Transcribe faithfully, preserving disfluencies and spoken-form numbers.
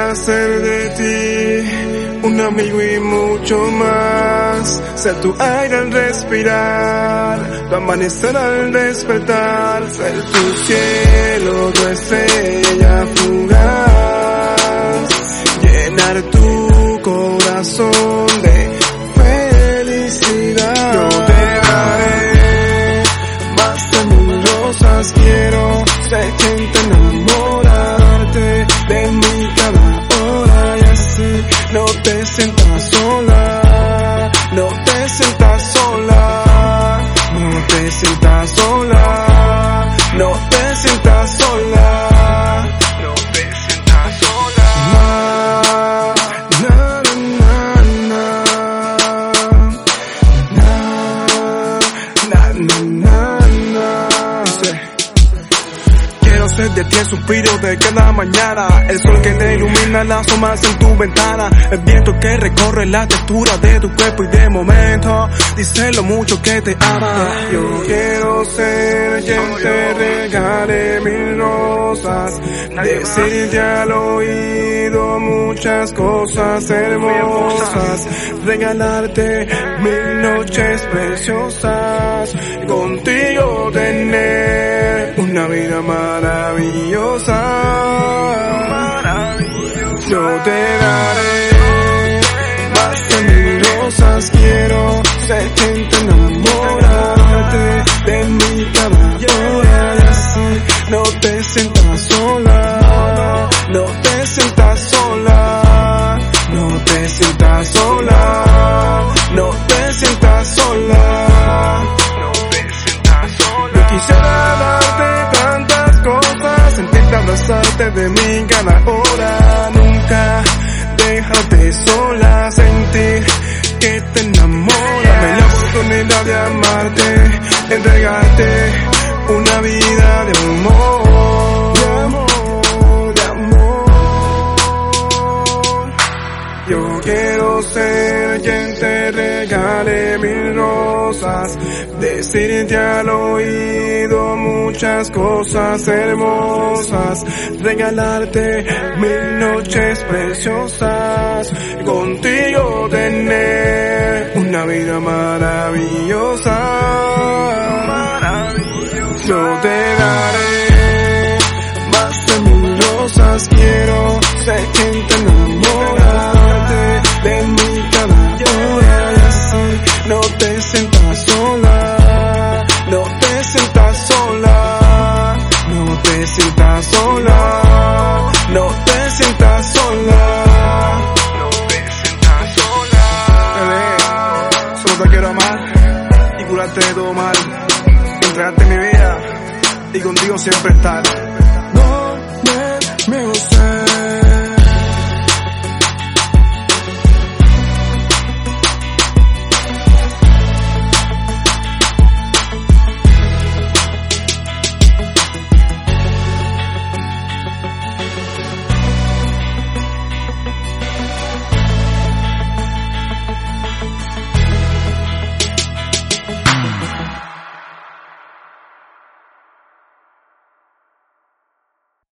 hacer de ti un amigo y mucho más. Ser tu aire al respirar, tu amanecer al despertar. Ser tu cielo, tu estrella fugaz. Llenar tu corazón de felicidad. Yo te daré más de mil rosas. Quiero ser quien te enamorarte de mí cada hora, y así no te sientas sola, no te sientas sola, no te sientas sola, no te sientas sola, no te sientas sola. Na, na, na, na, na, na, na. Dice, quiero ser de ti el suspiro de cada mañana, el sol que te ilumina las sombras en tu ventana, el viento que recorre la textura de tu cuerpo y de momento dice lo mucho que te ama. Yo quiero ser quien te regale mil rosas, decirte al oído muchas cosas hermosas, regalarte mil noches preciosas, contigo tener una vida maravillosa. Yo te daré más de mil rosas. Quiero ser quien te enamorarte de mí cada hora, y así no te sientas sola, no te sientas sola, no te sientas sola, no te sientas sola, no te sientas sola. Yo quisiera darte tantas cosas, sentirte abrazarte de mí cada hora, nunca dejarte sola, sentir que te enamora. Dame la oportunidad de amarte, entregarte una vida de amor, de amor, de amor. Yo quiero ser quien te regale mil rosas, decirte al oído muchas cosas hermosas, regalarte mil noches preciosas, contigo tener una vida maravillosa. Yo te daré más de mil rosas. Quiero ser quien te enamorarte de mí cada hora, y así no te sientas sola, no te sientas sola, no te sientas sola, no te sientas sola, no te sientas sola. Bebé, solo te quiero amar y curarte de todo mal, entregarte mi vida y contigo siempre estar.